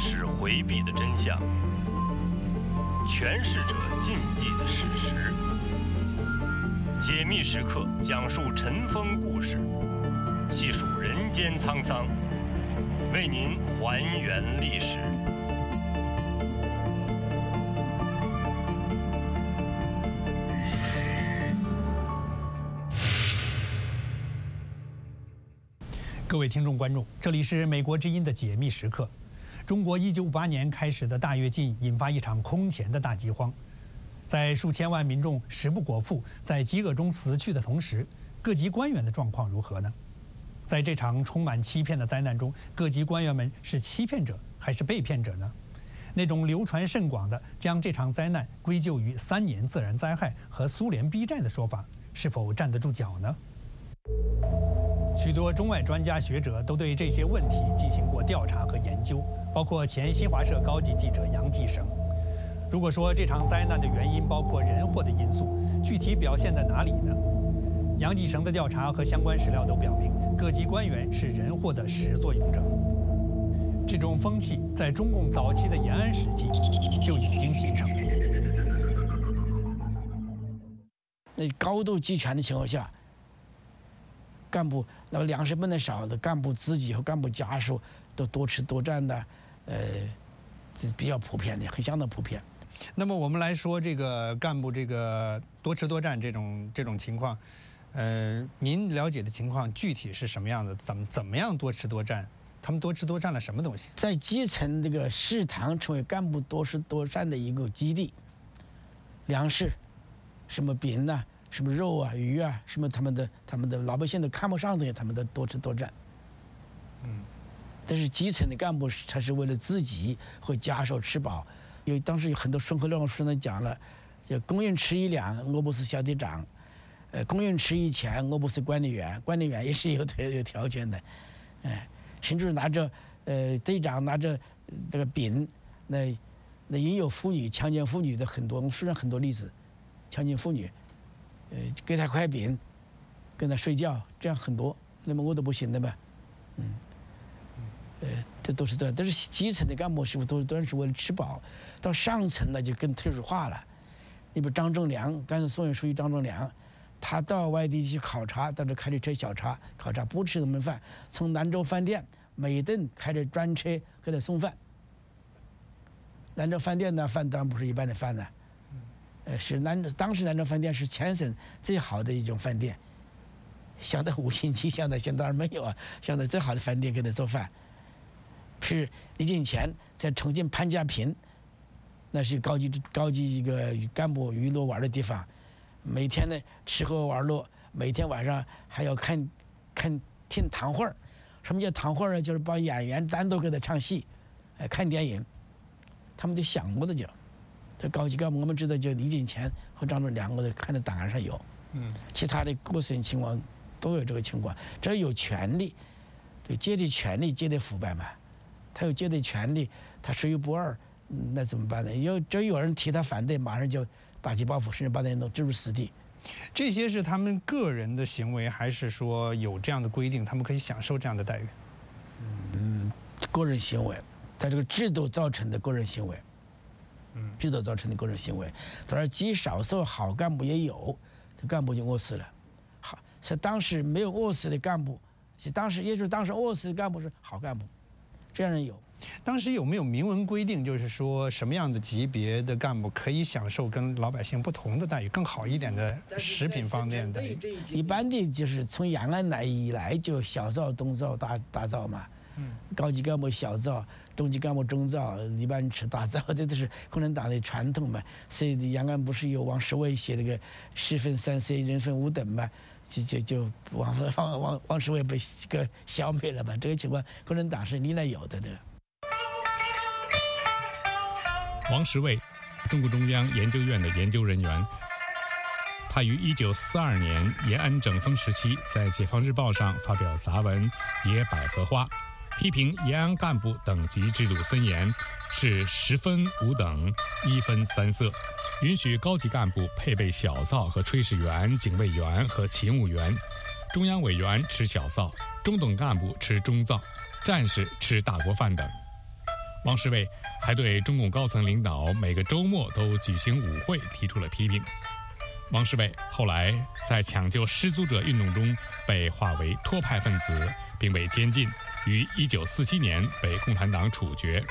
世回避的真相，诠释者禁忌的事实。解密时刻讲述尘封故事，细数人间沧桑，为您还原历史。 各位听众观众，这里是美国之音的解密时刻。中国1958年开始的大跃进引发一场空前的大饥荒，在数千万民众食不果腹，在饥饿中死去的同时，各级官员的状况如何呢？在这场充满欺骗的灾难中，各级官员们是欺骗者还是被骗者呢？那种流传甚广的将这场灾难归咎于3年自然灾害和苏联逼债的说法，是否站得住脚呢？许多中外专家学者都对这些问题进行过调查和研究，包括前新华社高级记者杨继绳。如果说这场灾难的原因包括人祸的因素，具体表现在哪里呢？杨继绳的调查和相关史料都表明，各级官员是人祸的始作俑者。这种风气在中共早期的延安时期就已经形成。 那高度集权的情况下，干部那个粮食不能少的，干部自己和干部家属都多吃多占的，这比较普遍的，很相当普遍。 那么我们来说这个干部这个多吃多占这种情况，您了解的情况具体是什么样的？怎么样多吃多占？他们多吃多占了什么东西？ 在基层这个食堂成为干部多吃多占的一个基地，粮食，什么饼啊，什么肉啊、鱼啊，什么他们的老百姓都看不上的，他们都多吃多占。但是基层的干部他是为了自己和家属吃饱。当时有很多顺口溜书上讲了，就供应吃1两，我不是小队长；供应吃1钱，我不是管理员。管理员也是有条件的，甚至拿着队长拿着这个饼，那引诱妇女、强奸妇女的很多，我们书上很多例子，强奸妇女，给她块饼，跟她睡觉，这样很多。那么我都不行的嘛，这都是这样。但是基层的干部是不是都是为了吃饱？到上层呢就更特殊化了。你比如张正良，甘肃松原书记张正良，他到外地去考察，到这开着车小茶考察，不吃那么饭，从兰州饭店每顿开着专车给他送饭。兰州饭店呢，饭当然不是一般的饭呢，是当时兰州饭店是全省最好的一种饭店，相当5星级，现在当然没有啊，相当最好的饭店给他做饭。是李景乾在重庆潘家坪，那是高级一个干部娱乐玩的地方，每天呢吃喝玩乐，每天晚上还要听堂会儿。什么叫堂会儿呢？就是把演员单独给他唱戏，看电影，他们就想过的就。这高级干部我们知道，就李景乾和张正良，我都看到档案上有。其他的个人情况都有这个情况。只要有权利，对阶级权力阶级腐败嘛。他有阶级权利，他谁又不二，那怎么办呢？只有人提他反对，马上就打击报复，甚至把他弄置入死地。 这些是他们个人的行为，还是说有这样的规定，他们可以享受这样的待遇？ 个人行为，他这个制度造成的个人行为，制度造成的个人行为。当然，极少数好干部也有，这干部就饿死了。好，是当时没有饿死的干部，也就是当时饿死的干部是好干部。这样人有。 当时有没有明文规定，就是说什么样的级别的干部可以享受跟老百姓不同的待遇，更好一点的食品方面的待遇？ 一般的就是从延安以来就小灶、中灶、大灶嘛。高级干部小灶，中级干部中灶，一般吃大灶，这都是共产党的传统嘛。所以延安不是有王世卫写那个10分3色，人分5等嘛？就王世卫被消灭了吧？这个情况共产党是历来有的。 王世卫，中共中央研究院的研究人员，他于1942年延安整风时期在《解放日报》上发表杂文《野百合花》，批评延安干部等级制度森严，是10分5等1分3色，允许高级干部配备小灶和炊事员、警卫员和勤务员，中央委员吃小灶，中等干部吃中灶，战士吃大锅饭等。 王世卫还对中共高层领导每个周末都举行舞会提出了批评。王世卫后来在抢救失足者运动中被划为托派分子，并被监禁，于1947年被共产党处决。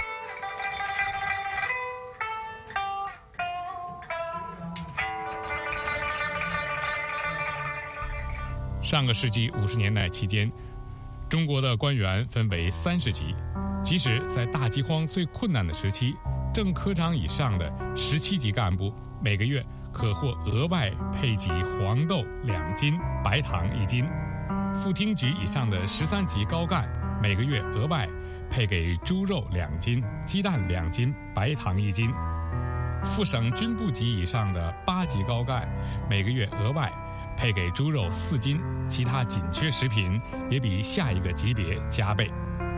上个世纪50年代期间，中国的官员分为30级，即使在大饥荒最困难的时期，正科长以上的17级干部每个月可获额外配给黄豆2斤、白糖1斤；副厅局以上的13级高干每个月额外配给猪肉2斤、鸡蛋2斤、白糖1斤；副省军部级以上的8级高干每个月额外配给猪肉4斤，其他紧缺食品也比下一个级别加倍。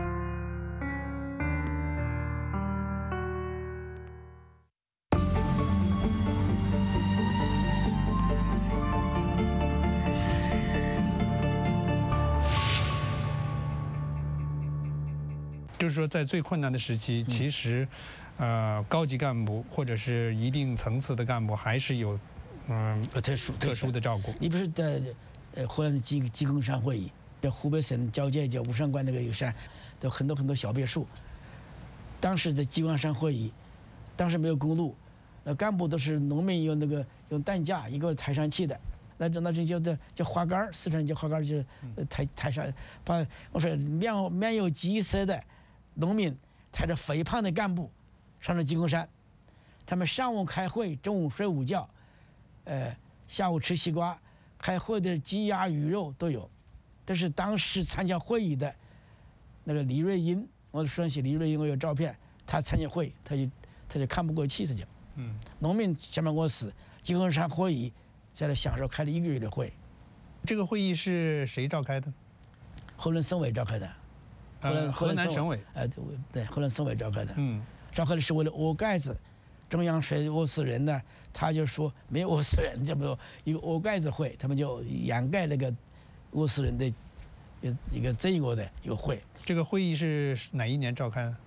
就是说，在最困难的时期，其实，高级干部或者是一定层次的干部还是有，特殊的照顾。 你不是在湖南省鸡公山会议，在湖北省交界叫吴山关那个有山，有很多小别墅。当时在鸡公山会议，当时没有公路，干部都是农民用担架一个抬上去的。那这叫花杆儿，四川叫花杆儿，就是抬上，把我说面有饥色的农民抬着肥胖的干部上了鸡公山，他们上午开会，中午睡午觉，下午吃西瓜，开会的鸡鸭鱼肉都有。这是当时参加会议的那个李瑞英，我说起李瑞英，我有照片，他参加会，他就看不过去，他就，农民下面给我死，鸡公山会议在那享受开了1个月的会。 这个会议是谁召开的？ 河南省委召开的。 河南省委。 对，河南省委召开的。召开的是为了饿盖子，中央谁饿死人呢？他就说没有饿死人，就没有一个饿盖子会，他们就掩盖那个饿死人的一个罪恶的一个会。 这个会议是哪一年召开的？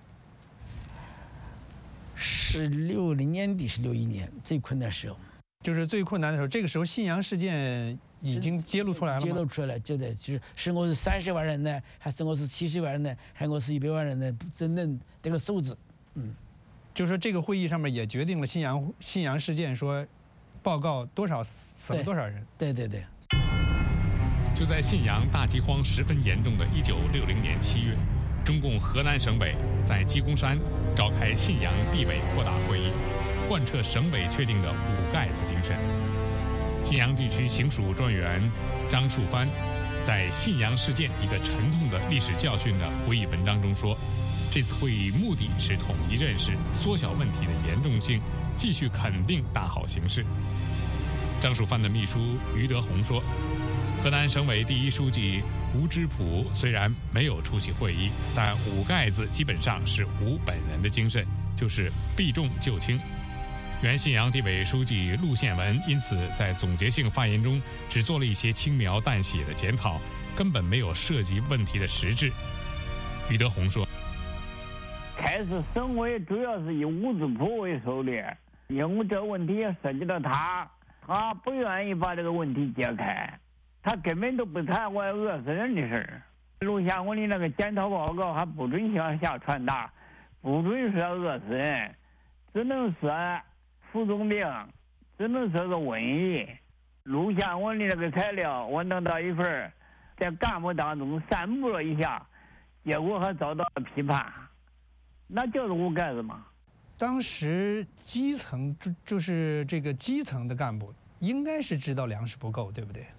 是60年底，是61年，最困难的时候。 就是最困难的时候，这个时候信阳事件已经揭露出来了吗？ 揭露出来了，就是我是30万人呢，还是我是70万人呢，还是我是100万人呢？真正这个数字， 就是说这个会议上面也决定了信阳事件，说报告多少死了多少人。 对。 就在信阳大饥荒十分严重的1960年7月，中共河南省委在鸡公山召开信阳地委扩大会议，贯彻省委确定的5盖子精神。信阳地区行署专员张树藩在《信阳事件：一个沉痛的历史教训》的会议文章中说，这次会议目的是统一认识、缩小问题的严重性，继续肯定大好形势。张树藩的秘书于德宏说，河南省委第1书记吴芝圃虽然没有出席会议，但5盖子基本上是吴本人的精神，就是避重就轻。原信阳地委书记陆宪文因此在总结性发言中只做了一些轻描淡写的检讨，根本没有涉及问题的实质。于德宏说， 开始省委主要是以吴芝圃为首的，因为这个问题也涉及到他不愿意把这个问题解开，他根本都不谈我饿死人的事儿。陆宪文的那个检讨报告还不准向下传达，不准说饿死人，只能说副总病，只能说个瘟疫。陆宪文的那个材料我弄到一份，在干部当中散布了一下，结果还遭到了批判，那就是5盖子嘛。 当时基层就是这个基层的干部应该是知道粮食不够，对不对？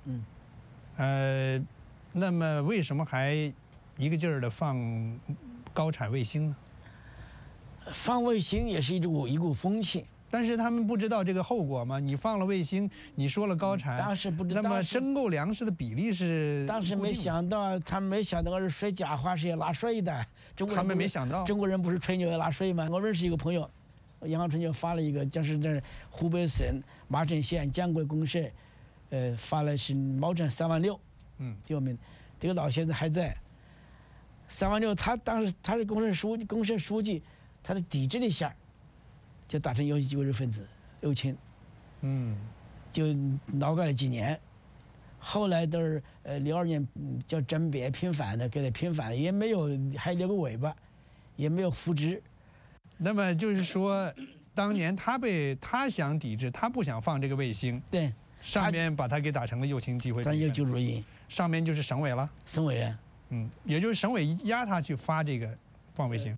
那么为什么还一个劲儿的放高产卫星呢？ 放卫星也是一股风气。 但是他们不知道这个后果吗？你放了卫星，你说了高产， 当时不知道。 那么征购粮食的比例是？ 当时没想到，他们没想到我是说假话是要纳税的。 他们没想到， 中国人不是吹牛要纳税吗？我认识一个朋友，杨航春就发了一个，就是这湖北省麻城县江国公社，发了是毛产3万6，第2名，这个老先生还在。 删完之后，他当时他是公社书记，他的抵制了一下，就打成游行机会主义分子右倾，就劳改了几年，后来都是62年叫甄别平反的，给他平反了，也没有还留个尾巴，也没有复职。 那么就是说，当年他想抵制，他不想放这个卫星， 对， 上面把他给打成了右倾机会主义分子， 主义， 上面就是省委了， 省委啊， 也就是省委压他去发这个放卫星。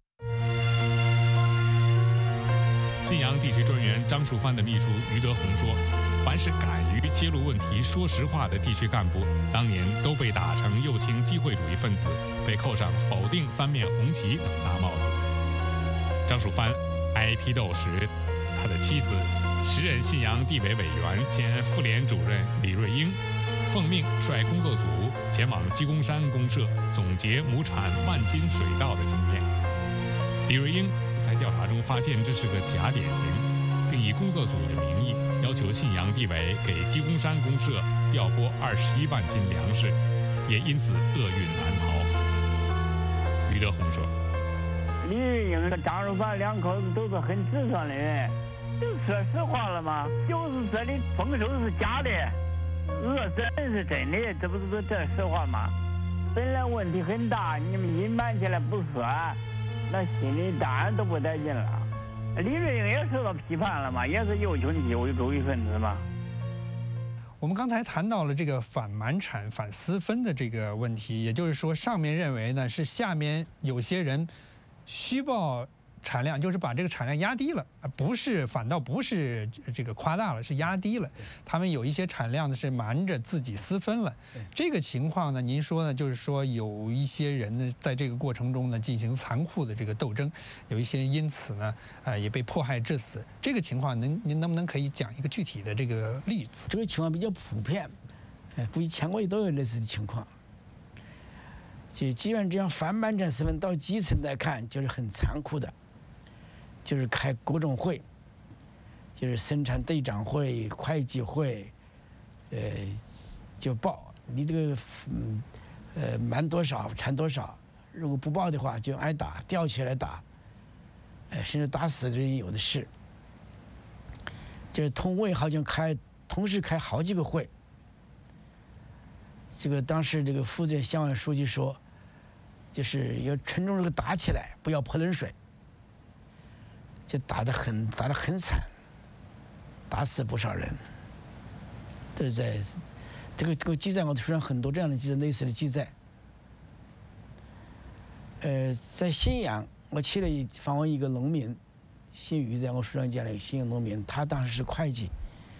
信阳地区专员张树藩的秘书余德宏说，凡是敢于揭露问题、说实话的地区干部，当年都被打成右倾机会主义分子，被扣上否定三面红旗等大帽子。张树藩挨批斗时，他的妻子时任信阳地委委员兼妇联主任李瑞英，奉命率工作组前往鸡公山公社总结亩产万斤水稻的经验。李瑞英在调查中发现这是个假典型，并以工作组的名义要求信阳地委给鸡公山公社调拨21万斤粮食，也因此厄运难逃。余德宏说：“ 李瑞英和张树藩两口子都是很直爽的人，就说实话了嘛，就是这里丰收是假的，饿死人是真的，这不是这实话吗？本来问题很大，你们隐瞒起来不说，那心里当然都不带劲了。李瑞英也受到批判了嘛，也是右倾机会主义分子嘛。” 我们刚才谈到了这个反满产、反私分的这个问题，也就是说，上面认为呢是下面有些人虚报产量，就是把这个产量压低了，反倒不是这个夸大了，是压低了。他们有一些产量呢是瞒着自己私分了。这个情况呢，您说呢，就是说有一些人呢在这个过程中呢进行残酷的这个斗争，有一些人因此呢也被迫害致死。这个情况您能不能可以讲一个具体的这个例子？ 这个情况比较普遍，估计全国都有类似的情况。就基本上这样反满产私分到基层来看，就是很残酷的。就是开各种会，就是生产队长会、会计会，就报你这个满多少产多少，如果不报的话就挨打，吊起来打，甚至打死的人有的是。就是同委好像同时开好几个会。这个当时这个负责乡委书记说，就是要群众这个打起来，不要泼冷水。就打得很惨，打死不少人。这是在这个记载，我书上很多这样的记载，类似的记载。在信阳，我去了访问一个农民，姓于，在我书上讲了一个信阳农民，他当时是会计，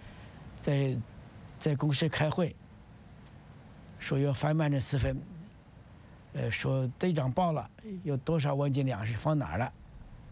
在公社开会，说要反满产私分，说队长报了有多少万斤粮食放哪儿了。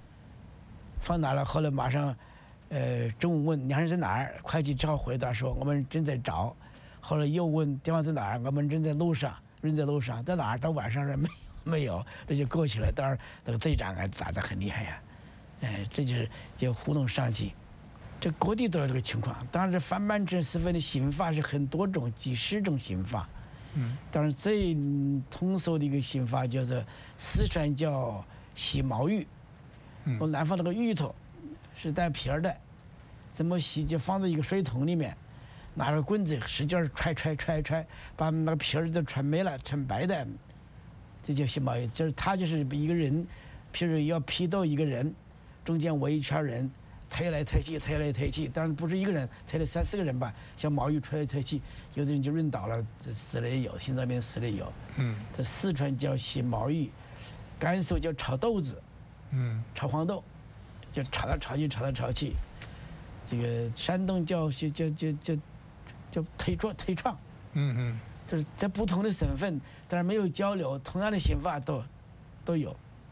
后来马上，中午问粮食在哪儿，会计只好回答说我们正在找。后来又问地方在哪儿，我们正在路上，人在路上，在哪儿？到晚上说没有，这就过去了。当然那个队长打得很厉害呀，这就糊弄上级。这各地都有这个情况。当然，这反满产私分的刑罚是很多种，几十种刑罚。当然最通俗的一个刑罚叫做四川叫洗毛芋。我南方那个芋头是带皮儿的，怎么洗？就放在一个水桶里面，拿着棍子使劲踹，把那个皮儿都踹没了，成白的，这叫洗毛芋。就是他就是一个人，譬如要批斗一个人，中间围一圈人，推来推去，当然不是一个人，推了3、4个人吧，像毛芋推来推去，有的人就晕倒了，死了也有，心脏病死了也有。这四川叫洗毛芋，甘肃叫炒豆子。炒黄豆，就炒来炒去，这个山东叫推创，就是在不同的省份，但是没有交流，同样的刑罚都有。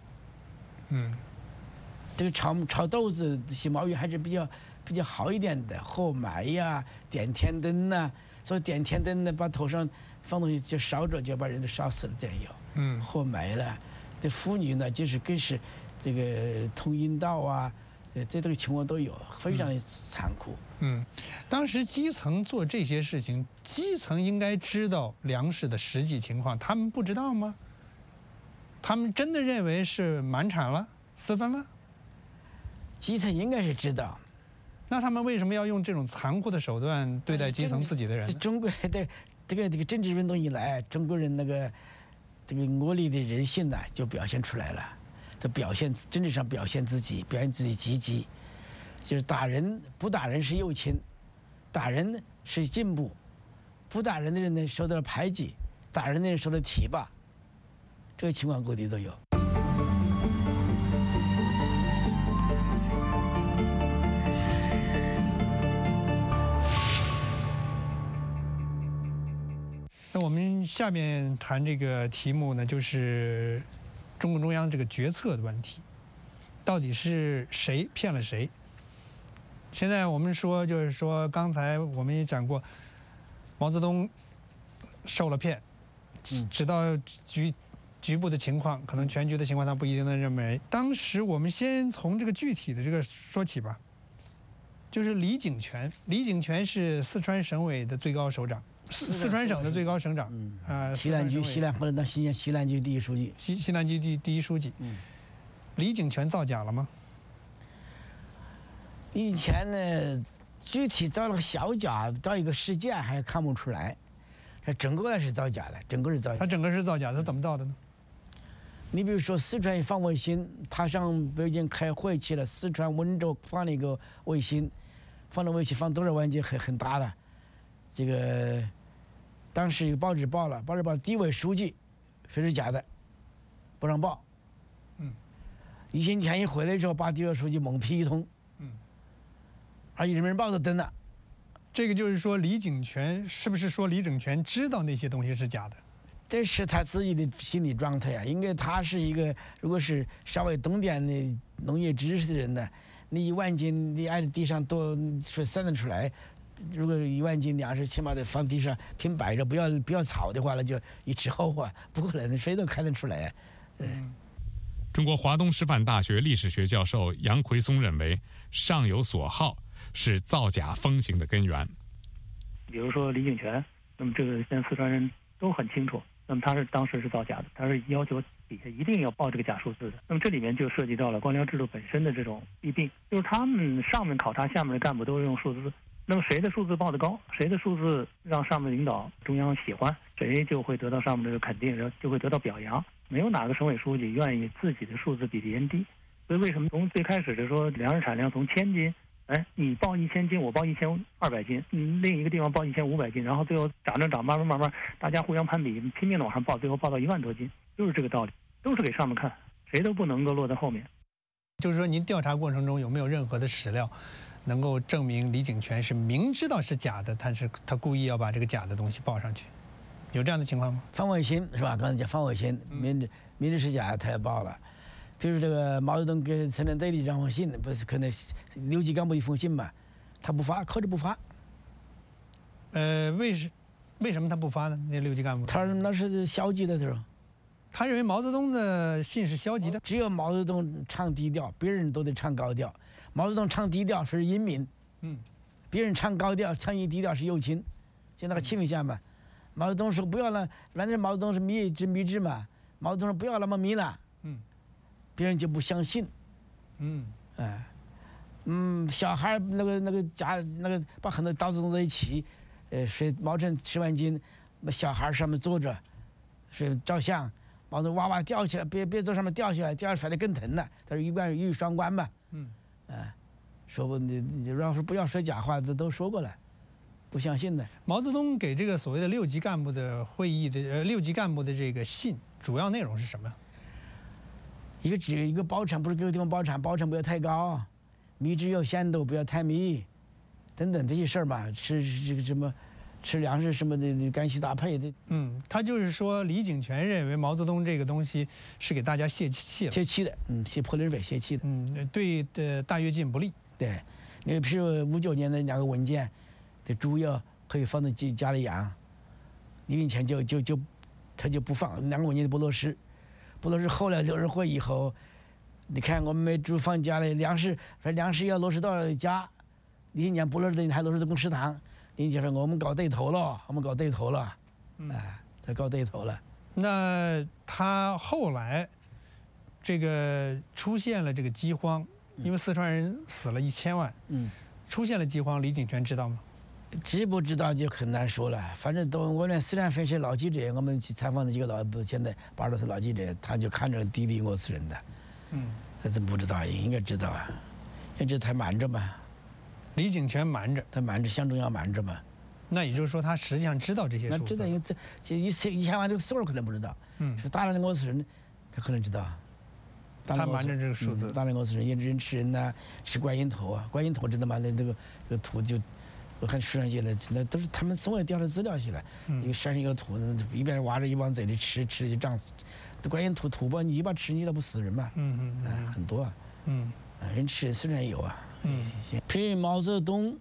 这个炒豆子、洗毛芋还是比较好一点的，后埋呀、点天灯呐，所以点天灯呢，把头上放东西就烧着，就把人都烧死了，这样有。后埋了，这妇女呢，就是更是。这个通阴道啊，这个情况都有，非常的残酷。 当时基层做这些事情，基层应该知道粮食的实际情况，他们不知道吗？ 他们真的认为是满产了、私分了？ 基层应该是知道。 那他们为什么要用这种残酷的手段对待基层自己的人呢？ 中国的这个政治运动以来，中国人这个恶劣的人性呢，就表现出来了。就政治上表现自己积极，就是打人不打人是右倾，打人是进步，不打人的人呢受到了排挤，打人的人受到提拔，这个情况各地都有。 那我们下面谈这个题目呢，就是中共中央这个决策的问题，到底是谁骗了谁？现在我们说，就是说，刚才我们也讲过，毛泽东受了骗，直到局部的情况，可能全局的情况他不一定能认为。当时我们先从这个具体的这个说起吧，就是李井泉，李井泉是四川省委的最高首长。四川省的最高省长， 西南局或者当西南局第一书记， 西南局第一书记。李井泉造假了吗？ 以前呢，具体造了个小假，造一个事件还看不出来，整个是造假的，整个是造假。 他整个是造假，他怎么造的呢？ 你比如说四川放卫星，他上北京开会去了，四川温州放了一个卫星，放了卫星放多少万斤，很大的。这个当时有报纸报了，地委书记说是假的，不让报。1星期前一回来之后，把地委书记猛批一通。而人民日报都登了。 这个就是说，李井泉是不是说李井泉知道那些东西是假的？ 这是他自己的心理状态啊。应该他是一个，如果是稍微懂点的农业知识的人呢，你1万斤你按地上多算得出来。如果1万斤粮食，起码得放地上平摆着，不要草的话，那就一直厚啊，不可能谁都看得出来。 中国华东师范大学历史学教授杨奎松认为，上有所好是造假风行的根源。 比如说李井泉，那么这个现在四川人都很清楚，那么他是当时是造假的，他是要求底下一定要报这个假数字的。那么这里面就涉及到了官僚制度本身的这种弊病，就是他们上面考察下面的干部都是用数字。那么谁的数字报得高，谁的数字让上面领导中央喜欢，谁就会得到上面的肯定，然后就会得到表扬。没有哪个省委书记愿意自己的数字比别人低。所以为什么从最开始的说粮食产量从1000斤，你报1000斤，我报1200斤，另一个地方报1500斤，然后最后涨，慢慢大家互相攀比，拼命的往上报，最后报到1万多斤，就是这个道理，都是给上面看，谁都不能够落在后面。 就是说，您调查过程中有没有任何的史料能够证明李井泉是明知道是假的，但是他故意要把这个假的东西报上去，有这样的情况吗？ 放卫星是吧？刚才讲放卫星，明知是假，他也报了。比如这个毛泽东给陈联队的一张信，不是可能6级干部一封信嘛，他不发，扣着不发。 为什么他不发呢？那6级干部？ 他那是消极的时候。 他认为毛泽东的信是消极的。 只有毛泽东唱低调，别人都得唱高调。毛泽东唱低调是英明，别人唱高调、唱低调是右倾，就那个倾向嘛。毛泽东说不要了，反正毛泽东是迷之嘛。毛泽东说不要那么迷了，别人就不相信，小孩那个把很多刀子弄在一起，说毛成10万斤，小孩上面坐着，是照相，毛泽东哇掉下来，别从上面掉下来，掉下来反正更疼了。他说一语双关嘛。说你要是不要说假话，这都说过了，不相信的。 毛泽东给这个所谓的6级干部的会议的6级干部的这个信，主要内容是什么？ 一个包产，不是各个地方包产不要太高，米质有限度不要太密，等等这些事儿吧。吃这个什么，吃粮食什么的干稀搭配的。 他就是说李井泉认为毛泽东这个东西是给大家泄气的，泄泼冷水，泄气的。 对大跃进不利。 对，你比如59年的2个文件，的猪要可以放在家里养，李井泉他就不放2个文件不落实，后来六日会以后，你看我们没猪放家里，粮食要落实到家，李井泉不落实的还落实到公食堂，李井泉说我们搞对头了，他搞对头了。 那他后来这个出现了这个饥荒，因为四川人死了1000万，出现了饥荒，李景全知道吗？ 知不知道就很难说了。反正我连四川分社老记者，我们去采访的几个现在80多岁老记者，他就看着滴滴我死人的，他怎么不知道？应该知道啊，因为他瞒着嘛。 李景全瞒着， 他瞒着，向中央瞒着嘛。 那也就是说，他实际上知道这些数字。 那知道，因为这1000万这个数可能不知道。是大量的我死人，他可能知道。 他瞒着这个数字。 大量我死人，有人吃人呐，吃观音头啊，观音头知道吗？那这个图就，我看书上写的，那都是他们总要调查资料起来。一个山上一个图，一边挖着一往嘴里吃就胀死。观音图吧，你一把吃你都不死人嘛。很多啊。人吃虽然有啊。譬如毛泽东，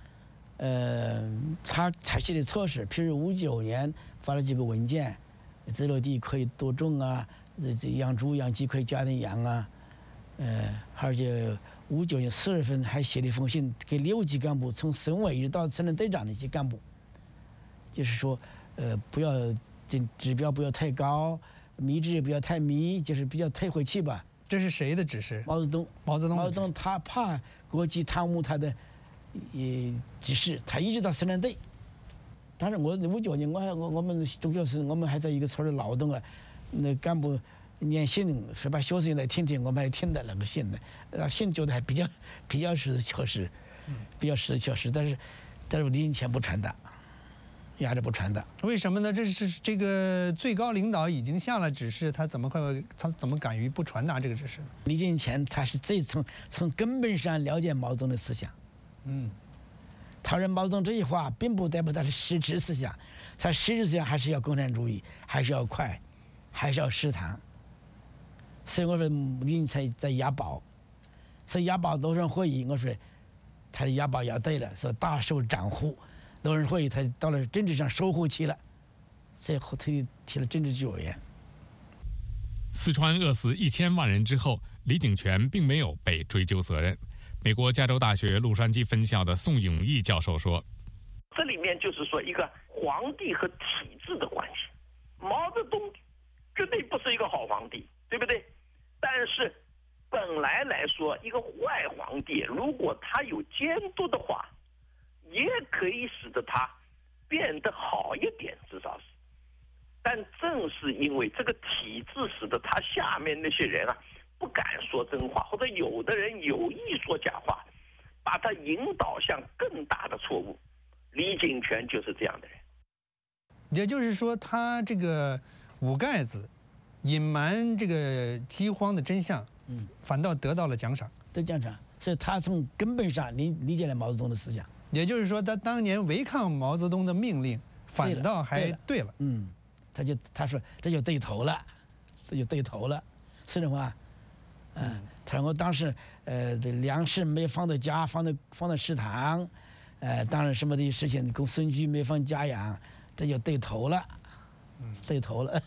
他采取的措施，譬如59年发了几个文件，自留地可以多种啊，这养猪养鸡可以加点养啊，而且59年4月份还写了一封信给6级干部，从省委一直到村镇队长的一些干部，就是说，不要这指标不要太高，迷质也不要太迷，就是比较退回去吧。 这是谁的指示？ 毛泽东。 毛泽东他怕国际贪污他的指示，他一直到省镇队。当时我59年，我们中学时，我们还在一个村里劳动啊，那干部念信说把学生来听听，我们还听的那个信的，信觉得还比较实事求是，比较实事求是，但是李景全不传达。压着不传达， 为什么呢？这个最高领导已经下了指示，他怎么敢于不传达这个指示？ 李景全他是最从根本上了解毛泽东的思想，他说毛泽东这句话并不代表他是实质思想，他实质思想还是要共产主义，还是要快，还是要食堂。所以我说李景全在押宝，所以押宝多少人会议，我说他的押宝押对了，说大受长护。多人会议，他到了政治上收获期了，最后他提了政治局委员。 四川饿死1000万人之后，李景全并没有被追究责任。美国加州大学洛杉矶分校的宋永毅教授说：“ 这里面就是说一个皇帝和体制的关系。毛泽东绝对不是一个好皇帝，对不对？但是本来来说，一个坏皇帝，如果他有监督的话，也可以使得他变得好一点，至少是。但正是因为这个体制，使得他下面那些人啊不敢说真话，或者有的人有意说假话，把他引导向更大的错误。李景全就是这样的人。 也就是说，他这个捂盖子、隐瞒这个饥荒的真相，反倒得到了奖赏。 得奖赏，所以他从根本上理解了毛泽东的思想。 也就是说，他当年违抗毛泽东的命令，反倒还对了。 他说这就对头了，是的话，他说我当时这粮食没放到家，放到食堂，当然什么的事情，公孙局没放家养，这就对头了，对头了。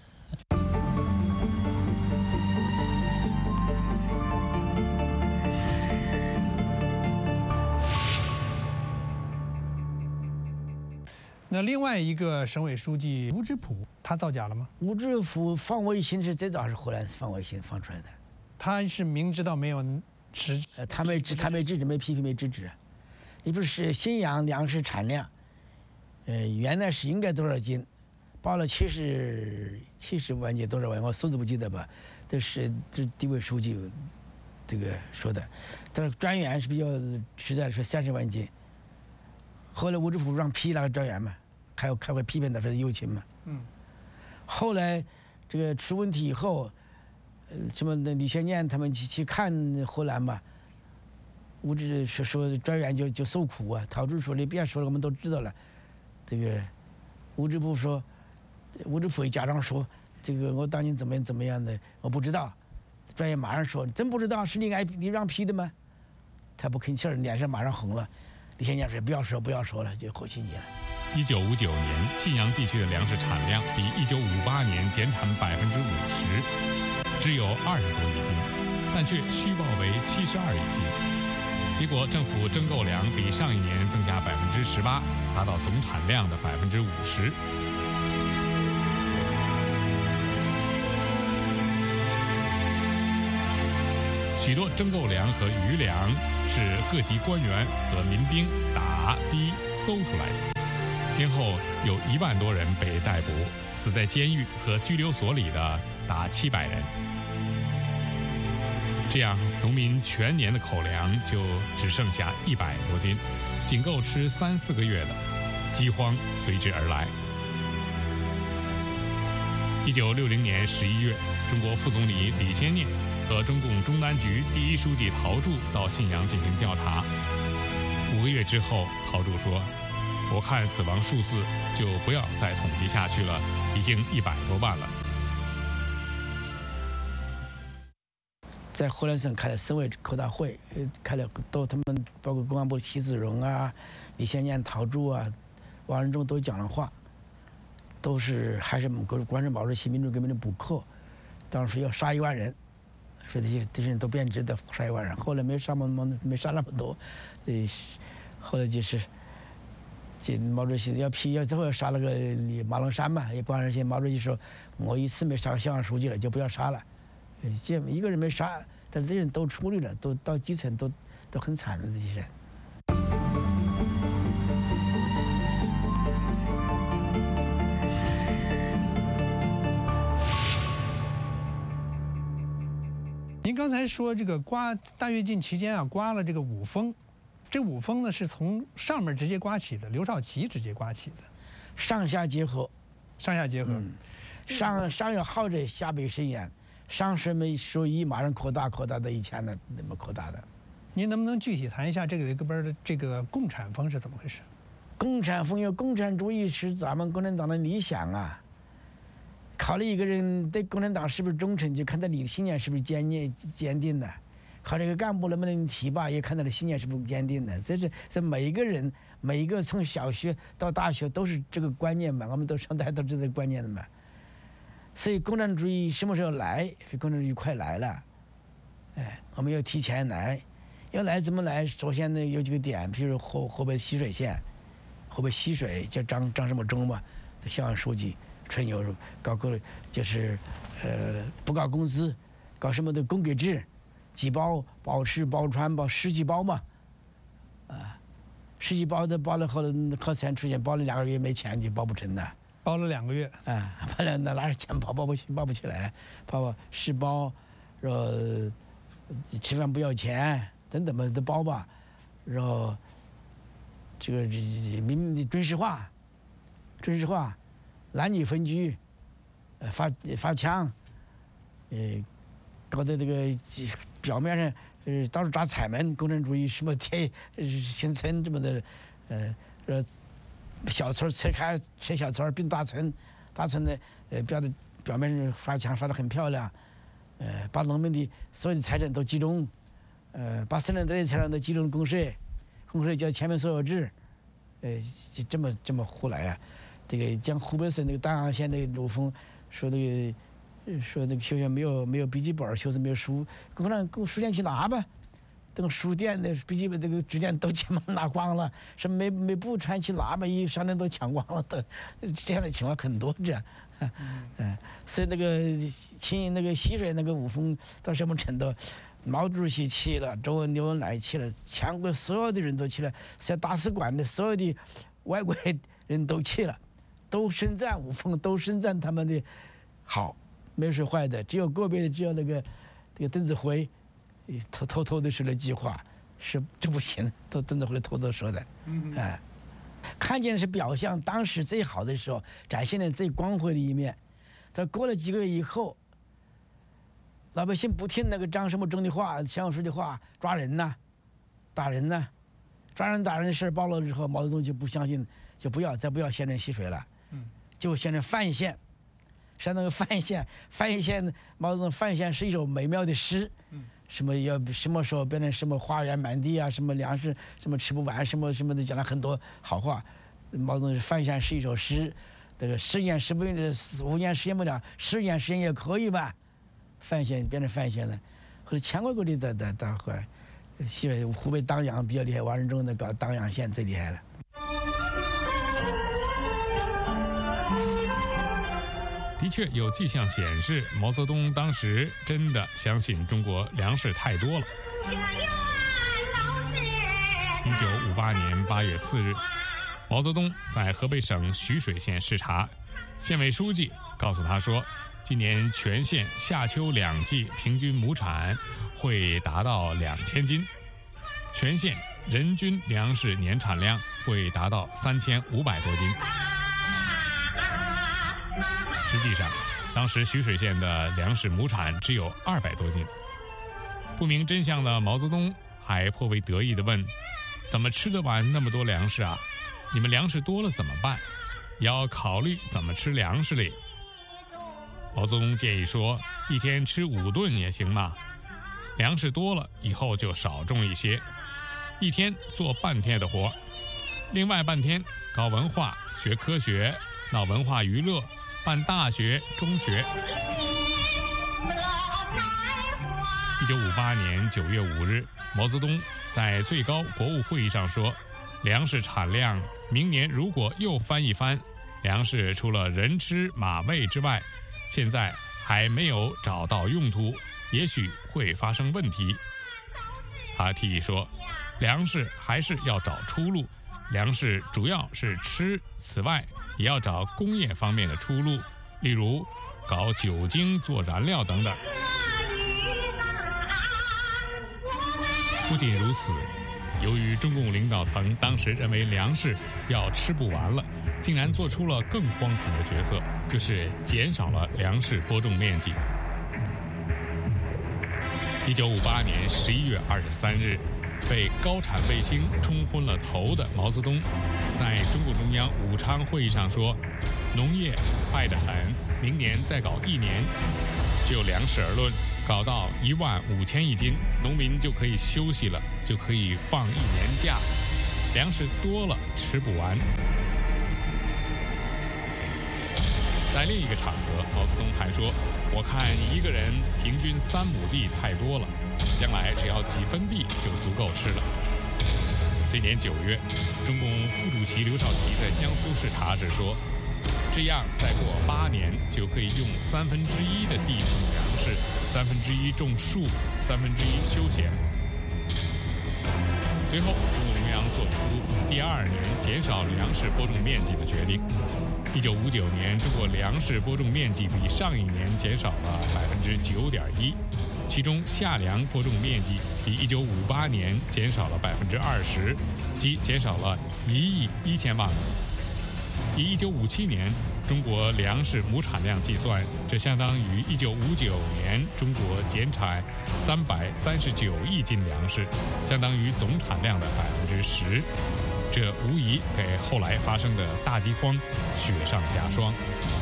那另外一个省委书记吴芝圃，他造假了吗？ 吴芝圃放卫星是最早是荷兰放卫星放出来的， 他是明知道没有实， 他没制止，没批评，没制止。你不是信阳粮食产量，原来是应该多少斤，报了70万斤多少万，我数字不记得吧？这地委书记这个说的，但是专员是比较实在说30万斤。后来吴芝圃让批那个专员嘛。开会批评他说有情嘛，后来这个出问题以后，什么李先念他们去看荷兰嘛，吴芝说专员就受苦啊，陶铸说你别说了，我们都知道了。这个吴芝圃家长说，这个我当年怎么样的我不知道，专员马上说真不知道，是你让批的吗？他不吭气儿，脸上马上红了。李先念说不要说了，就和稀泥了。 1959年，信阳地区的粮食产量比1958年减产50%，只有20多亿斤，但却虚报为72亿斤。结果，政府征购量比上一年增加18%，达到总产量的50%。 许多征购粮和余粮是各级官员和民兵打逼搜出来的。先后有1万多人被逮捕，死在监狱和拘留所里的达700人。这样，农民全年的口粮就只剩下100多斤，仅够吃3-4个月的，饥荒随之而来。1960年11月，中国副总理李先念和中共中南局第一书记陶铸到信阳进行调查。5个月之后，陶铸说：“我看死亡数字就不要再统计下去了，已经100多万了。” 在河南省开了省委扩大会，开了都他们包括公安部的习子荣啊、李先念、陶铸啊、王任重都讲了话，都是还是关中毛主席民主革命的补课，当时要杀1万人，说这些人都变质的杀1万人，后来没杀那么多，后来就是这毛主席要最后要杀那个马龙山嘛，也关而且毛主席说，我一次没杀县委书记了，就不要杀了。这一个人没杀，但是这些人都处理了，都到基层都很惨的这些人。 您刚才说这个刮大跃进期间啊，刮了这个五风，这五风呢是从上面直接刮起的，刘少奇直接刮起的， 上下结合， 上下结合， 上有好者，下被深渊。上是没说一马上扩大到以前的那么扩大的。 您能不能具体谈一下这个里边的这个共产风是怎么回事？ 共产风有共产主义是咱们共产党的理想啊。考虑一个人对共产党是不是忠诚，就看他理信念是不是坚定的；考虑一个干部能不能提拔，也看他的信念是不是坚定的。这是在每一个人，每一个从小学到大学都是这个观念嘛，我们都上大家都知道这个观念的嘛。所以共产主义什么时候来？是共产主义快来了，我们要提前来。要来怎么来？首先呢有几个点，比如河北浠水县，河北浠水叫张什么忠嘛，县委书记春游搞个就是不搞工资，搞什么的公给制，几包包吃包穿包10几包嘛，10几包的包了后来靠钱出现，包了2个月没钱就包不成的。 包了2个月， 包了哪是钱包不起来，包10包，然后吃饭不要钱，等等嘛都包吧，然后这个军事化，男女分居，发枪，搞得这个表面上到处抓彩门，共产主义什么新村这么的，小村拆开，拆小村并大村，大村的表面上发墙发得很漂亮，把农民的所有的财产都集中，把省政队的财产都集中公社叫全民所有制，就这么胡来啊！这个讲湖北省那个丹阳县那个陆丰说那个学校没有笔记本，学生没有书，共产党书店去拿吧。等书店的笔记本这个纸店都全部拿光了，什么没布穿去拿吧，一商店都抢光了，都这样的情况很多这样，所以那个那个浠水那个五峰到什么程度？毛主席去了，周恩来去了，全国所有的人都去了，在大使馆的所有的外国人都去了，都称赞五峰，都称赞他们的好，没说坏的，只有个别的，只有这个邓子恢。偷偷的说了句话，是这不行，都邓子恢偷偷说的，看见的是表象，当时最好的时候，展现的最光辉的一面。但过了几个月以后，老百姓不听那个张什么忠的话，县委书记的话，抓人呐，打人呐，抓人打人的事暴露之后，毛泽东就不相信，就再不要县城浠水了，就县城范县。山东范县，毛泽东范县是一首美妙的诗，什么时候变成什么花园满地啊，什么粮食什么吃不完，什么的，讲了很多好话。毛泽东范县是一首诗，这个10年10不用5年实现不了，10年实现也可以吧？范县变成范县了，后来全国各地的后来，湖北当阳比较厉害，王任重的搞当阳县最厉害了。 的确有迹象显示，毛泽东当时真的相信中国粮食太多了。1958年8月4日，毛泽东在河北省徐水县视察，县委书记告诉他说，今年全县夏秋2季平均亩产会达到2000斤，全县人均粮食年产量会达到3500多斤。实际上，当时徐水县的粮食亩产只有200多斤。不明真相的毛泽东还颇为得意地问：“怎么吃得完那么多粮食啊？你们粮食多了怎么办？要考虑怎么吃粮食嘞。”毛泽东建议说：“一天吃5顿也行嘛，粮食多了以后就少种一些，一天做半天的活，另外半天搞文化、学科学、闹文化娱乐，办大学、中学。” 1958年9月5日，毛泽东在最高国务会议上说，粮食产量明年如果又翻一番，粮食除了人吃马喂之外，现在还没有找到用途，也许会发生问题。他提议说，粮食还是要找出路，粮食主要是吃，此外也要找工业方面的出路，例如搞酒精做燃料等等。不仅如此，由于中共领导层当时认为粮食要吃不完了，竟然做出了更荒唐的决策，就是减少了粮食播种面积。1958年11月23日，被高产卫星冲昏了头的毛泽东，在中共中央武昌会议上说，农业快得很，明年再搞1年。就粮食而论，搞到15000一斤，农民就可以休息了，就可以放1年假。粮食多了吃不完。在另一个场合，毛泽东还说，我看一个人平均3亩地太多了，将来只要几分地就足够吃了。这年9月，中共副主席刘少奇在江苏视察时说，这样再过8年就可以用1/3的地种粮食，1/3种树，1/3休闲。随后，中共中央做出第2年减少粮食播种面积的决定。1959年，中国粮食播种面积比上一年减少了9.1%，其中夏粮播种面积比1958年减少了20%，即减少了1亿1000万亩。以1957年中国粮食亩产量计算，这相当于1959年中国减产339亿斤粮食，相当于总产量的10%。这无疑给后来发生的大饥荒雪上加霜。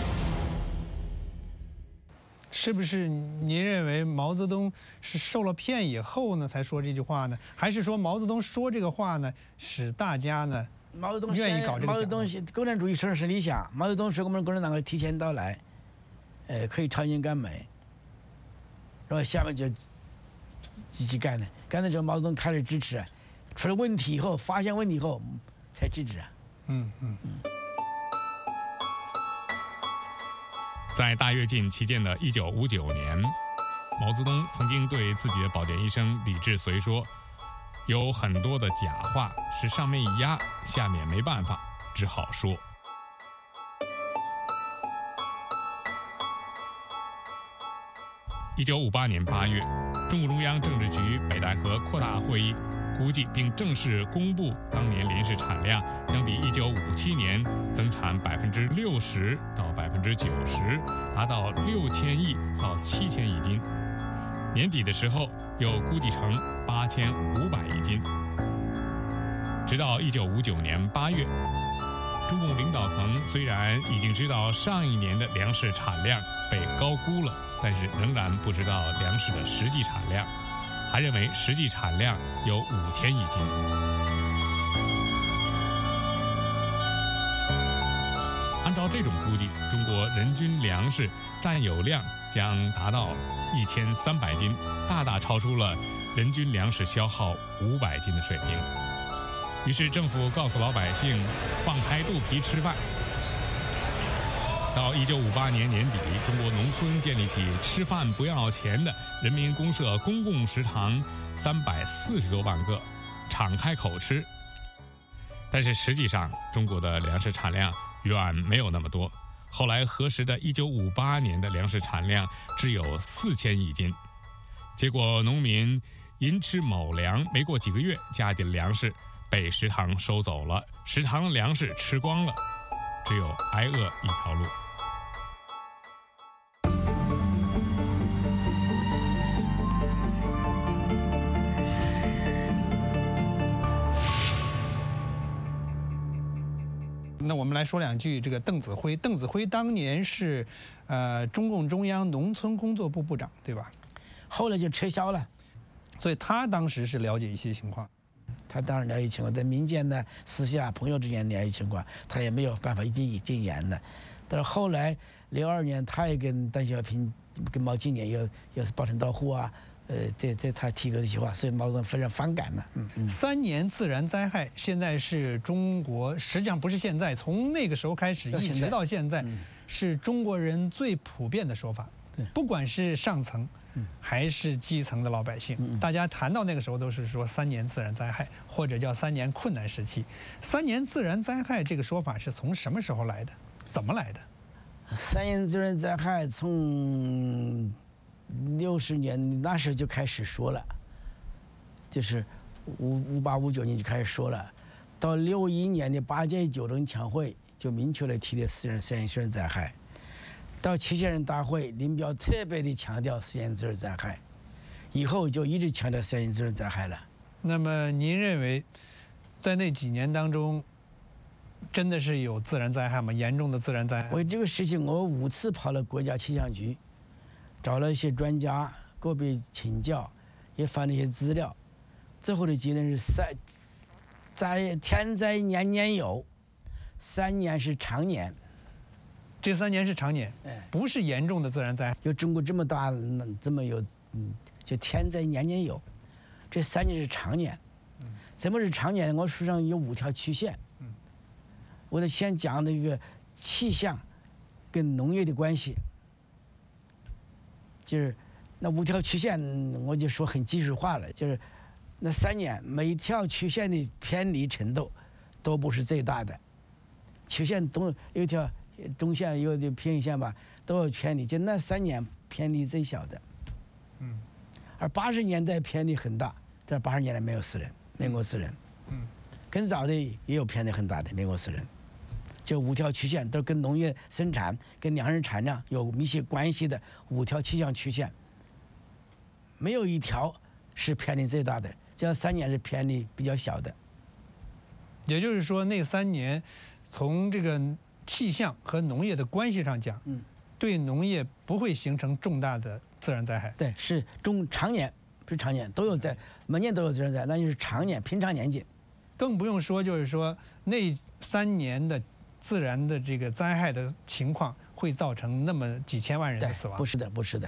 是不是您认为毛泽东是受了骗以后呢才说这句话呢？还是说毛泽东说这个话呢，使大家呢愿意搞这个？ 毛泽东共产主义城市理想，毛泽东说我们共产党会提前到来，可以超英赶美，然后下面就积极干的，干的时候毛泽东开始支持，出了问题以后，发现问题以后才制止。 在大跃进期间的1959年，毛泽东曾经对自己的保健医生李志绥说，有很多的假话是上面一压，下面没办法，只好说。1958年8月，中共中央政治局北戴河扩大会议估计并正式公布，当年粮食产量将比1957年增产60%到90%，达到6000亿到7000亿斤。年底的时候又估计成8500亿斤。直到1959年8月，中共领导层虽然已经知道上一年的粮食产量被高估了，但是仍然不知道粮食的实际产量，还认为实际产量有5000亿斤。按照这种估计，中国人均粮食占有量将达到1300斤，大大超出了人均粮食消耗500斤的水平。于是政府告诉老百姓放开肚皮吃饭。 到1958年年底，中国农村建立起吃饭不要钱的人民公社公共食堂340多万个，敞开口吃。但是实际上，中国的粮食产量远没有那么多。后来核实的1958年的粮食产量只有4000亿斤。结果农民因吃某粮，没过几个月，家里的粮食被食堂收走了，食堂的粮食吃光了，只有挨饿一条路。 那我们来说两句这个邓子恢。邓子恢当年是中共中央农村工作部部长，对吧？ 后来就撤销了， 所以他当时是了解一些情况。 他当然了解情况，在民间呢，私下朋友之间了解情况，他也没有办法一禁言的。但是后来02年，他也跟邓小平、跟毛纪年也是抱成到户啊，这他提过一句话，所以毛泽东非常反感的。 3年自然灾害现在是中国，实际上不是现在，从那个时候开始一直到现在，是中国人最普遍的说法。不管是上层还是基层的老百姓，大家谈到那个时候都是说3年自然灾害，或者叫3年困难时期。3年自然灾害这个说法是从什么时候来的？怎么来的 ？3年自然灾害从60年那时候就开始说了，就是58、59年就开始说了，到61年的8届9中全会就明确了提的3年自然灾害。到7届人大会，林彪特别的强调3年自然灾害，以后就一直强调3年自然灾害了。 那么您认为，在那几年当中，真的是有自然灾害吗？严重的自然灾害？ 为这个事情，我5次跑了国家气象局，找了一些专家，个别请教，也翻了一些资料，最后的结论是天灾年年有，3年是常年。 这3年是常年，不是严重的自然灾害。 有中国这么大，这么有，就天灾年年有，这3年是常年。怎么是常年？我书上有5条曲线。我得先讲那个气象跟农业的关系，就是那5条曲线，我就说很技术化了，就是那3年每条曲线的偏离程度都不是最大的，曲线都有一条中线有的偏线吧，都有偏离，就那3年偏离最小的。而80年代偏离很大，但80年代没有死人，民国死人。更早的也有偏离很大的，民国死人。就5条曲线都跟农业生产、跟粮食产量有密切关系的5条气象曲线，没有一条是偏离最大的，这3年是偏离比较小的。 也就是说，那3年从这个气象和农业的关系上讲，对农业不会形成重大的自然灾害。 对，是常年，不是常年都有每年都有自然灾害，那就是常年平常年间。 更不用说，就是说那3年的自然的这个灾害的情况会造成那么几千万人的死亡。 不是的，不是的。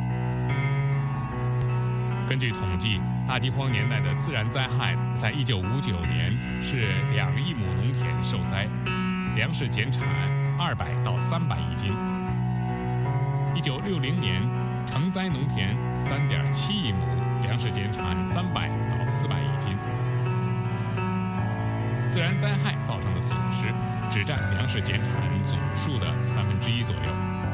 根据统计，大饥荒年代的自然灾害，在1959年是2亿亩农田受灾，粮食减产200到300亿斤。1960年，成灾农田3.7亿亩，粮食减产300到400亿斤。自然灾害造成的损失只占粮食减产总数的1/3左右。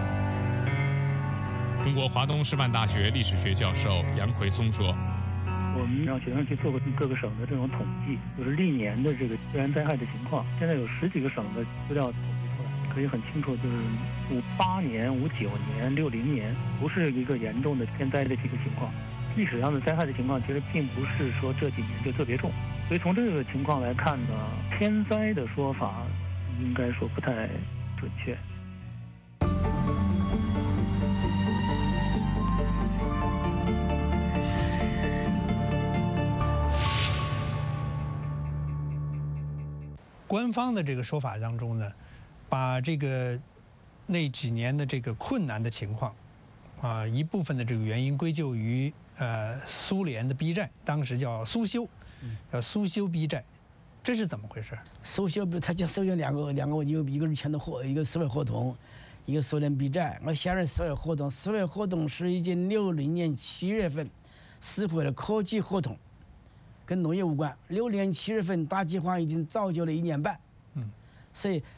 中国华东师范大学历史学教授杨奎松说：“ 我们让学生去做过各个省的这种统计，就是历年的这个自然灾害的情况。现在有10几个省的资料统计出来，可以很清楚，就是58年、59年、60年不是一个严重的天灾的这个情况。历史上的灾害的情况其实并不是说这几年就特别重。所以从这个情况来看呢，天灾的说法应该说不太准确。” 官方的这个说法当中呢，把这个那几年的这个困难的情况，一部分的这个原因归咎于苏联的逼债，当时叫苏修，叫苏修逼债，这是怎么回事？ 苏修不，他叫苏修两个，一个是签的一个思维合同， 一个苏联逼债。我现在所有活动是1960年7月份撕毁了科技合同，跟农业无关。60年7月份大饥荒已经造就了1年半，所以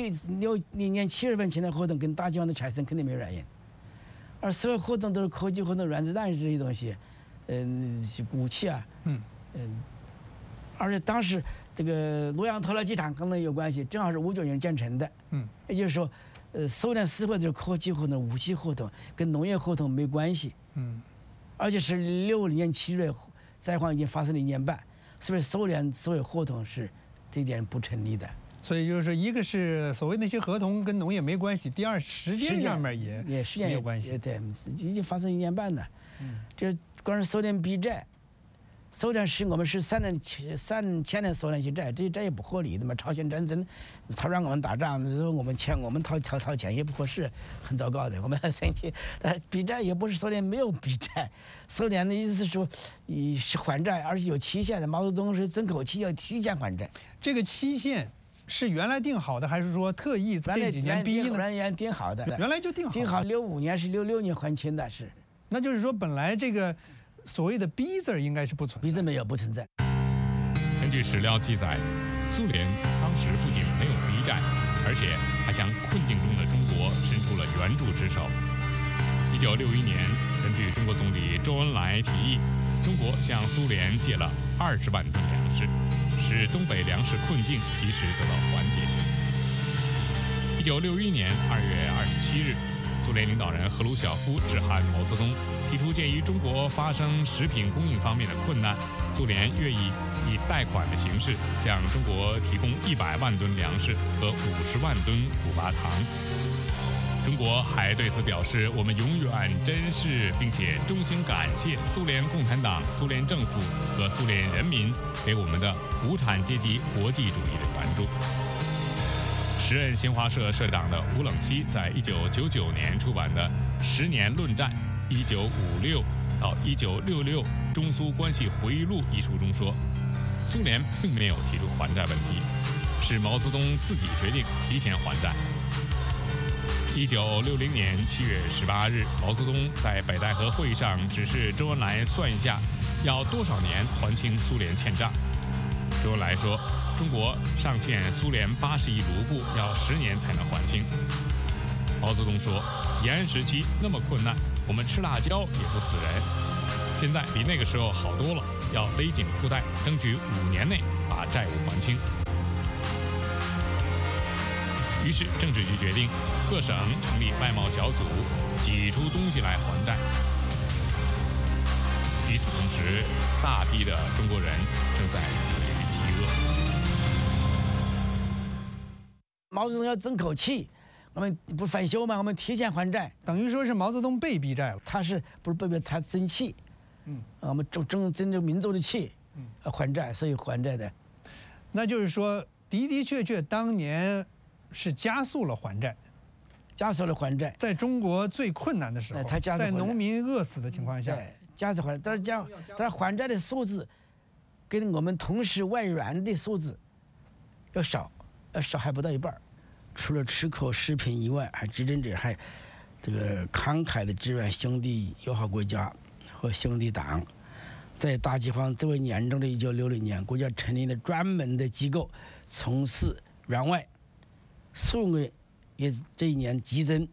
60年7月份签的合同跟大饥荒的产生肯定没有原因。而所有合同都是科技合同、原子弹这些东西，武器啊，而且当时这个洛阳特勒机场跟那有关系，正好是59年建成的，也就是说，苏联撕毁的是科技合同、武器合同，跟农业合同没关系，而且是60年7月，灾荒已经发生了1年半，所以苏联所有合同是这点不成立的。 所以就是说，一个是所谓那些合同跟农业没关系，第二时间上面也没有关系。 对，已经发生1年半了。这光是苏联逼债，苏联是我们是3年前的苏联去债，这债也不合理的嘛。朝鲜战争，他让我们打仗，我们掏钱也不合适，很糟糕的，我们很生气。但逼债也不是苏联没有逼债，苏联的意思是说，是还债，而且有期限的。毛泽东是争口气要提前还债， 这个期限是原来定好的，还是说特意这几年逼呢？ 原来定好的， 原来就定好。 定好65年是66年还清的是。 那就是说，本来这个所谓的逼字应该是不存在。 逼字没有，不存在。 根据史料记载，苏联当时不仅没有逼债，而且还向困境中的中国伸出了援助之手。1961年，根据中国总理周恩来提议，中国向苏联借了20万吨粮食，使东北粮食困境及时得到缓解。1961年2月27日，苏联领导人赫鲁晓夫致函毛泽东，提出鉴于中国发生食品供应方面的困难，苏联愿意以贷款的形式向中国提供100万吨粮食和50万吨古巴糖。中国还对此表示，我们永远珍视并且衷心感谢苏联共产党、苏联政府和苏联人民给我们的无产阶级国际主义的援助。时任新华社社长的吴冷西在1999年出版的《10年论战：1956到1966中苏关系回忆录》一书中说，苏联并没有提出还债问题，是毛泽东自己决定提前还债。1960年7月18日，毛泽东在北戴河会议上指示周恩来算一下要多少年还清苏联欠账。周恩来说，中国尚欠苏联80亿卢布，要10年才能还清。毛泽东说，延安时期那么困难，我们吃辣椒也不死人，现在比那个时候好多了，要勒紧裤带，争取5年内把债务还清。于是政治局决定，各省成立外贸小组，挤出东西来还债。与此同时，大批的中国人正在死于饥饿。 毛泽东要争口气，我们不返修吗？我们提前还债， 等于说是毛泽东被逼债了。 他是不是被逼？他争气，我们争着民族的气，还债，所以还债的。 那就是说，的确，当年是加速了还债，在中国最困难的时候，在农民饿死的情况下， 加速还债。但是还债的数字跟我们同时外援的数字要少还不到一半。除了吃口食品以外，还执政者还这个慷慨的支援兄弟友好国家和兄弟党。在大饥荒最为严重的1960年，国家成立了专门的机构从事援外，数额也这一年激增。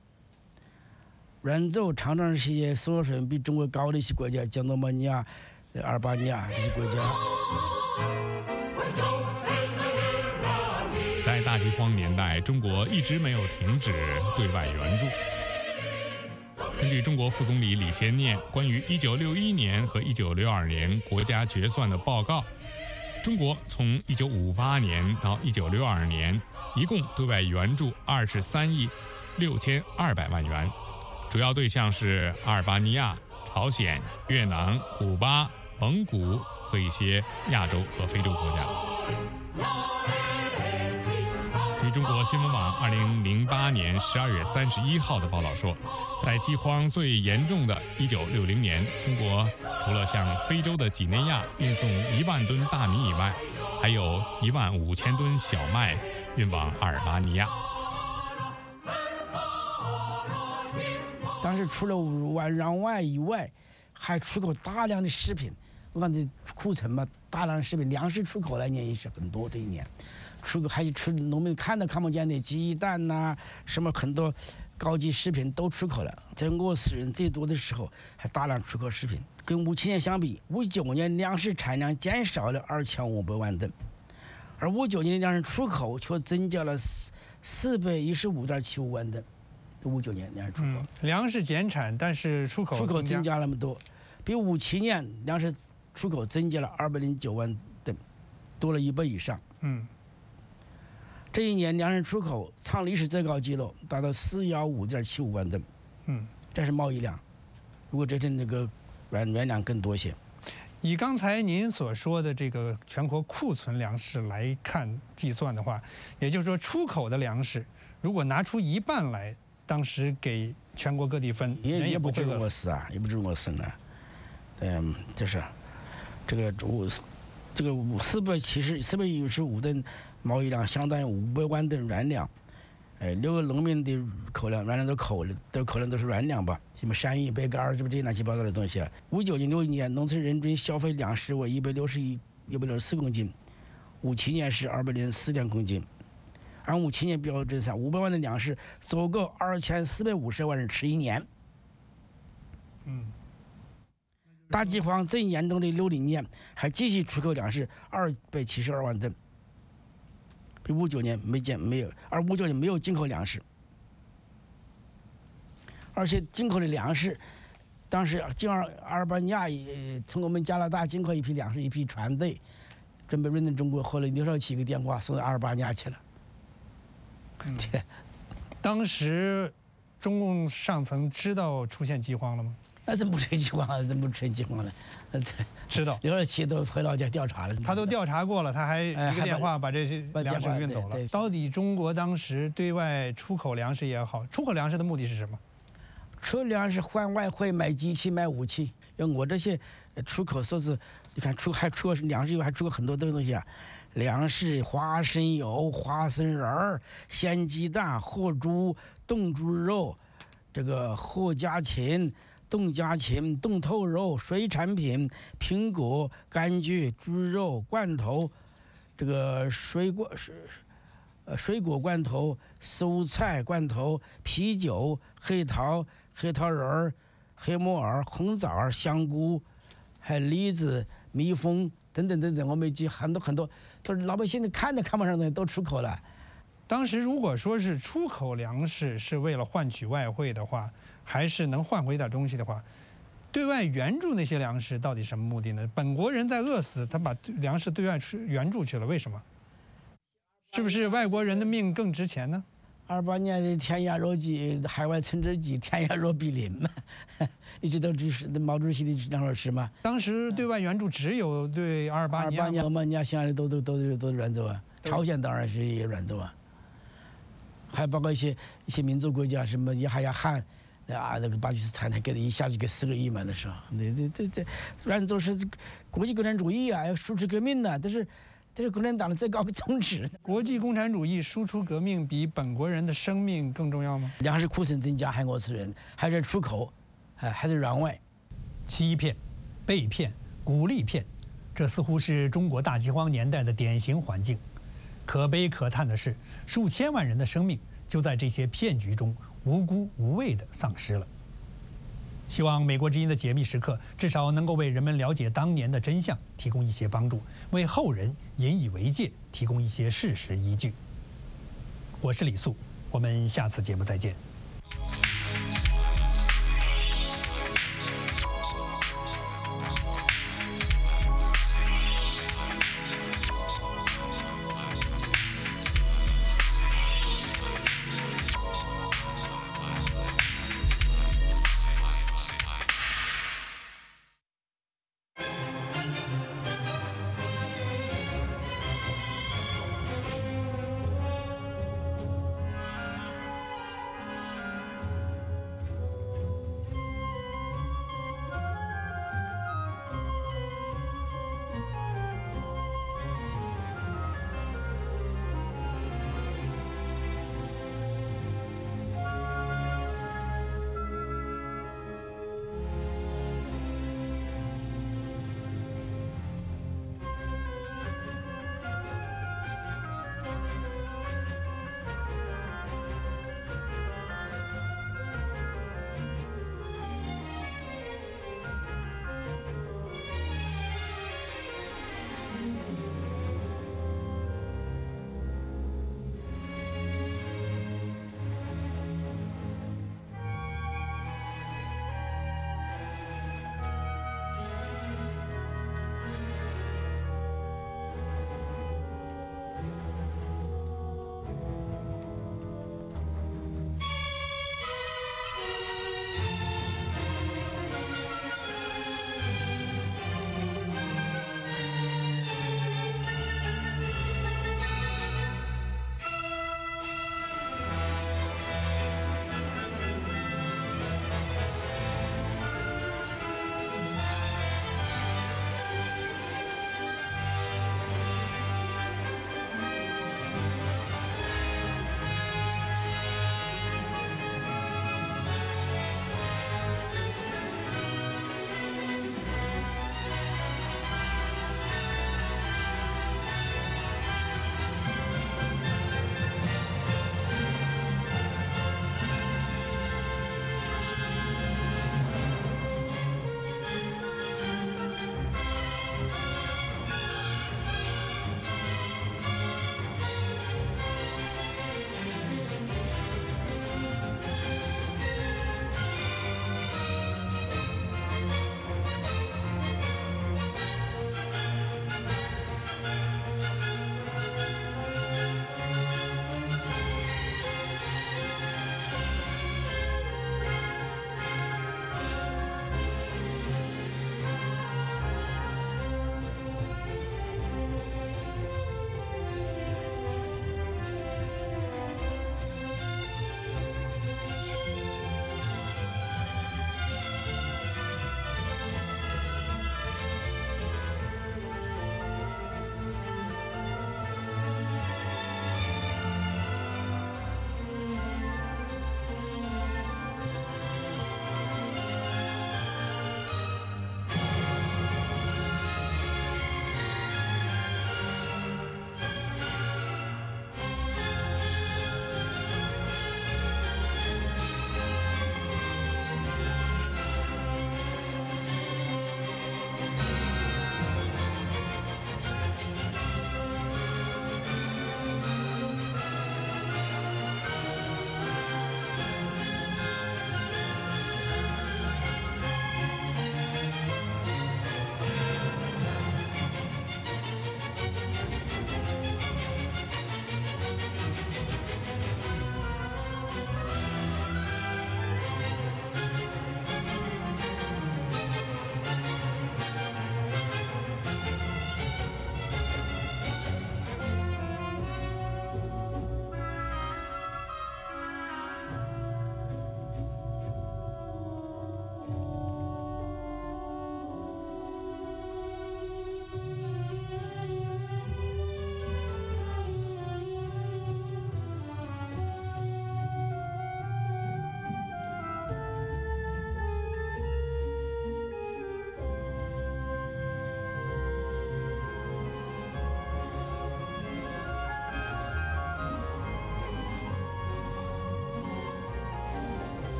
援助常常是一些生活水平比中国高的一些国家，加诺莫尼亚、阿尔巴尼亚这些国家。 在大饥荒年代，中国一直没有停止对外援助。根据中国副总理李先念关于1961年和1962年国家决算的报告，中国从1958年到1962年，一共对外援助23亿6200万元，主要对象是阿尔巴尼亚、朝鲜、越南、古巴、蒙古和一些亚洲和非洲国家。据中国新闻网2008年12月31号的报道说，在饥荒最严重的1960年，中国除了向非洲的几内亚运送1万吨大米以外，还有15000吨小麦运往阿尔巴尼亚。 当时除了攘外以外，还出口大量的食品。我看这库存嘛，大量的食品，粮食出口来年也是很多。这一年，还出农民看都看不见的鸡蛋呐、什么很多高级食品都出口了。在俄罗斯人最多的时候，还大量出口食品。跟57年相比，59年粮食产量减少了2500万吨，而59年的粮食出口却增加了415.75万吨。59年粮食出口， 粮食减产，但是出口增加那么多，比57年粮食出口增加了209万吨，多了1倍以上。这一年粮食出口创历史最高纪录，达到415.75万吨。这是贸易量。如果这是那个原粮更多些。 以刚才您所说的这个全国库存粮食来看计算的话，也就是说出口的粮食如果拿出一半来，当时给全国各地分， 也不至于饿死啊，也不至于饿死呢。就是这个475吨贸易量，相当于500万吨原粮。6个农民的口粮，原来都口粮都是原粮吧，什么山芋、白干，这乱七八糟的东西。59年、61年，农村人均消费粮食为164公斤，57年是204公斤。按57年标准算，500万的粮食足够2450万人吃一年。大饥荒最严重的60年，还继续出口粮食272万吨。比59年没有，而59年没有进口粮食，而且进口的粮食，当时进阿尔巴尼亚从我们加拿大进口一批粮食，一批船队，准备运到中国，后来刘少奇一个电话送到阿尔巴尼亚去了。 当时中共上层知道出现饥荒了吗？ 那怎么不出现饥荒？怎么不出现饥荒了？ 知道。 刘少奇都回老家调查了。 他都调查过了，他还一个电话把这些粮食运走了。到底中国当时对外出口粮食也好，出口粮食的目的是什么？ 出粮食换外汇，买机器，买武器。像我这些出口说是，你看还出口粮食以外，还出口很多东西啊。粮食、花生油、花生仁儿、鲜鸡蛋、活猪、冻猪肉，这个活家禽、冻家禽、冻头肉、水产品、苹果、柑橘、猪肉、罐头，这个水果罐头、蔬菜罐头、啤酒、黑桃仁儿、黑木耳、红枣儿、香菇，还有梨子、蜜蜂等等等等，我们就很多。都是老百姓看都看不上的都出口了。 当时如果说是出口粮食是为了换取外汇的话，还是能换回点东西的话，对外援助那些粮食到底什么目的呢？本国人在饿死，他把粮食对外援助去了，为什么？是不是外国人的命更值钱呢 ？28年的天涯若鸡，海外存知己，天涯若比邻嘛。一直都就是毛主席的那会儿是吗？ 当时对外援助只有对阿尔巴尼亚现在都援助啊，朝鲜当然是也援助啊，还包括一些民族国家，什么也还要汉啊，那个巴基斯坦，他给的一下就给4个亿嘛那时候，这援助是国际共产主义啊，要输出革命呐，这是共产党的最高宗旨。 国际共产主义输出革命比本国人的生命更重要吗？ 粮食库存增加还饿死人，还是出口，还是攘外。 欺骗、被骗、鼓励骗，这似乎是中国大饥荒年代的典型环境。可悲可叹的是，数千万人的生命就在这些骗局中无辜无畏地丧失了。希望美国之音的解密时刻至少能够为人们了解当年的真相提供一些帮助，为后人引以为戒提供一些事实依据。我是李素，我们下次节目再见。